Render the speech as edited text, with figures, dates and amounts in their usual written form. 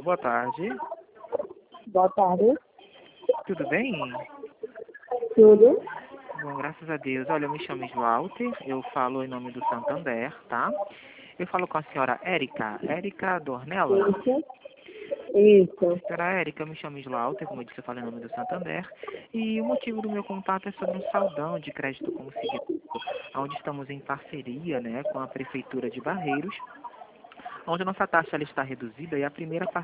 boa tarde. Boa tarde. Tudo bem? Tudo? Bom, graças a Deus. Olha, eu me chamo Walter, eu falo em nome do Santander, tá? Eu falo com a senhora Érica Dornella. Isso. Senhora Érica, eu me chamo Walter, como eu disse, eu falo em nome do Santander. E o motivo do meu contato é sobre um saldão de crédito consegui, onde estamos em parceria, né, com a Prefeitura de Barreiros, onde a nossa taxa ela está reduzida e a primeira parcela